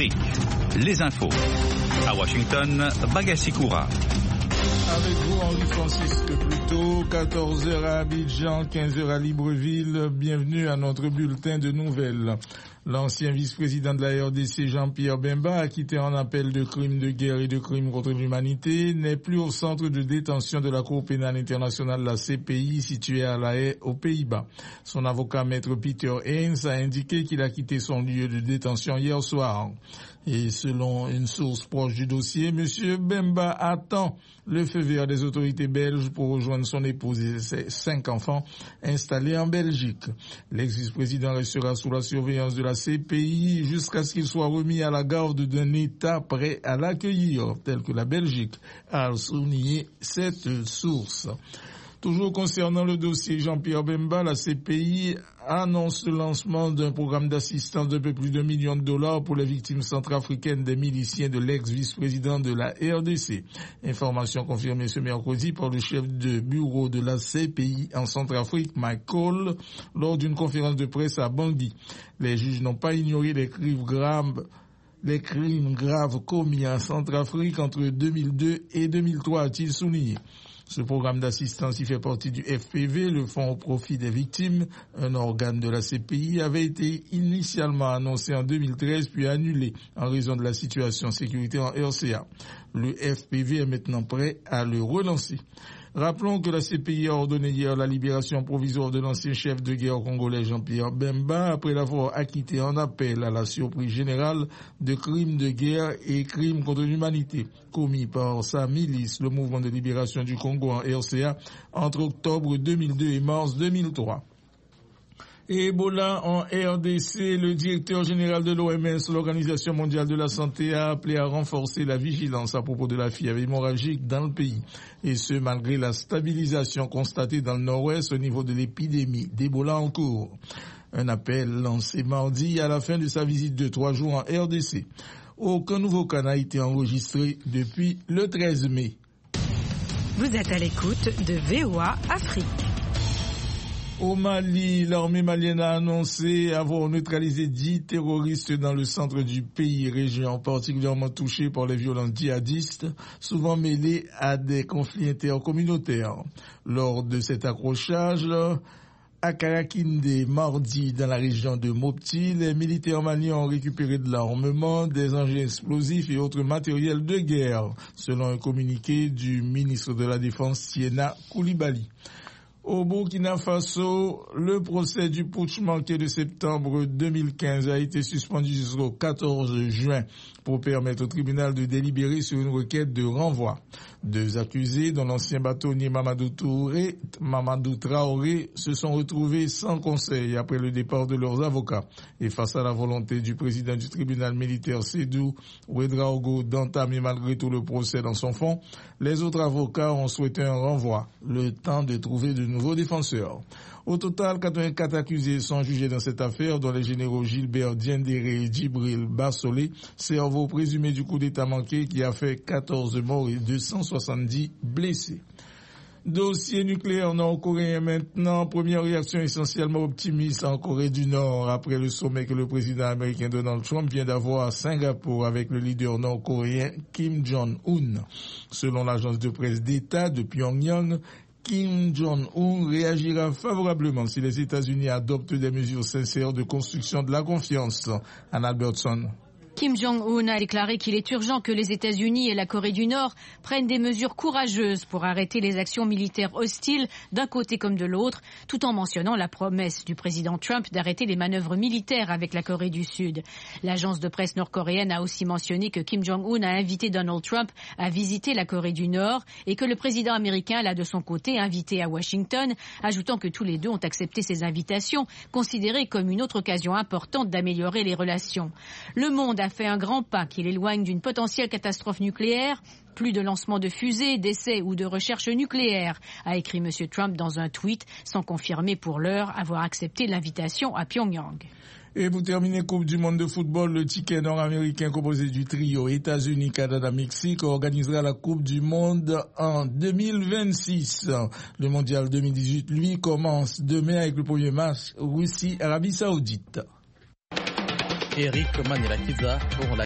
Afrique. Les infos. À Washington, Bagassi Koura. Avec vous, Henri-Francisque Pluto, 14h à Abidjan, 15h à Libreville. Bienvenue à notre bulletin de nouvelles. L'ancien vice-président de la RDC, Jean-Pierre Bemba, acquitté en appel de crimes de guerre et de crimes contre l'humanité, n'est plus au centre de détention de la Cour pénale internationale, la CPI, située à La Haye, aux Pays-Bas. Son avocat, maître Peter Haynes, a indiqué qu'il a quitté son lieu de détention hier soir. Et selon une source proche du dossier, M. Bemba attend le feu vert des autorités belges pour rejoindre son épouse et ses 5 enfants installés en Belgique. L'ex-vice-président restera sous la surveillance de la CPI jusqu'à ce qu'il soit remis à la garde d'un État prêt à l'accueillir, tel que la Belgique, a souligné cette source. Toujours concernant le dossier Jean-Pierre Bemba, la CPI annonce le lancement d'un programme d'assistance d'un peu plus de $1 million pour les victimes centrafricaines des miliciens de l'ex-vice-président de la RDC. Information confirmée ce mercredi par le chef de bureau de la CPI en Centrafrique, Mike Cole, lors d'une conférence de presse à Bangui. Les juges n'ont pas ignoré les crimes graves commis en Centrafrique entre 2002 et 2003, a-t-il souligné. Ce programme d'assistance y fait partie du FPV, le Fonds au profit des victimes. Un organe de la CPI avait été initialement annoncé en 2013 puis annulé en raison de la situation sécuritaire en RCA. Le FPV est maintenant prêt à le relancer. Rappelons que la CPI a ordonné hier la libération provisoire de l'ancien chef de guerre congolais Jean-Pierre Bemba après l'avoir acquitté en appel à la surprise générale de crimes de guerre et crimes contre l'humanité commis par sa milice, le mouvement de libération du Congo en RCA, entre octobre 2002 et mars 2003. Ebola en RDC, le directeur général de l'OMS, l'Organisation mondiale de la santé, a appelé à renforcer la vigilance à propos de la fièvre hémorragique dans le pays. Et ce, malgré la stabilisation constatée dans le nord-ouest au niveau de l'épidémie d'Ebola en cours. Un appel lancé mardi à la fin de sa visite de 3 jours en RDC. Aucun nouveau cas n'a été enregistré depuis le 13 mai. Vous êtes à l'écoute de VOA Afrique. Au Mali, l'armée malienne a annoncé avoir neutralisé 10 terroristes dans le centre du pays, région particulièrement touchée par les violences djihadistes, souvent mêlées à des conflits intercommunautaires. Lors de cet accrochage, à Karakinde, mardi, dans la région de Mopti, les militaires maliens ont récupéré de l'armement, des engins explosifs et autres matériels de guerre, selon un communiqué du ministre de la Défense, Siena Koulibaly. Au Burkina Faso, le procès du putsch manqué de septembre 2015 a été suspendu jusqu'au 14 juin pour permettre au tribunal de délibérer sur une requête de renvoi. 2 accusés, dont l'ancien bâtonnier Mamadou Traoré, se sont retrouvés sans conseil après le départ de leurs avocats. Et face à la volonté du président du tribunal militaire Sédou Ouedraogo d'entamer malgré tout le procès dans son fond, les autres avocats ont souhaité un renvoi, le temps de trouver de nouveaux défenseurs. Au total, 84 accusés sont jugés dans cette affaire, dont les généraux Gilbert Diendéré et Djibril Bassolé, cerveau présumé du coup d'État manqué qui a fait 14 morts et 270 blessés. Dossier nucléaire nord-coréen maintenant. Première réaction essentiellement optimiste en Corée du Nord après le sommet que le président américain Donald Trump vient d'avoir à Singapour avec le leader nord-coréen Kim Jong-un. Selon l'agence de presse d'État de Pyongyang, Kim Jong-un réagira favorablement si les États-Unis adoptent des mesures sincères de construction de la confiance. Anne Albertson. Kim Jong-un a déclaré qu'il est urgent que les États-Unis et la Corée du Nord prennent des mesures courageuses pour arrêter les actions militaires hostiles d'un côté comme de l'autre, tout en mentionnant la promesse du président Trump d'arrêter les manœuvres militaires avec la Corée du Sud. L'agence de presse nord-coréenne a aussi mentionné que Kim Jong-un a invité Donald Trump à visiter la Corée du Nord et que le président américain l'a de son côté invité à Washington, ajoutant que tous les deux ont accepté ces invitations, considérées comme une autre occasion importante d'améliorer les relations. Le monde a fait un grand pas qui l'éloigne d'une potentielle catastrophe nucléaire. Plus de lancement de fusées, d'essais ou de recherche nucléaire, a écrit M. Trump dans un tweet, sans confirmer pour l'heure avoir accepté l'invitation à Pyongyang. Et pour terminer, Coupe du monde de football, le ticket nord-américain composé du trio États-Unis, Canada, Mexique organisera la Coupe du monde en 2026. Le mondial 2018, lui, commence demain avec le premier match Russie-Arabie Saoudite. Eric Manelakiza pour la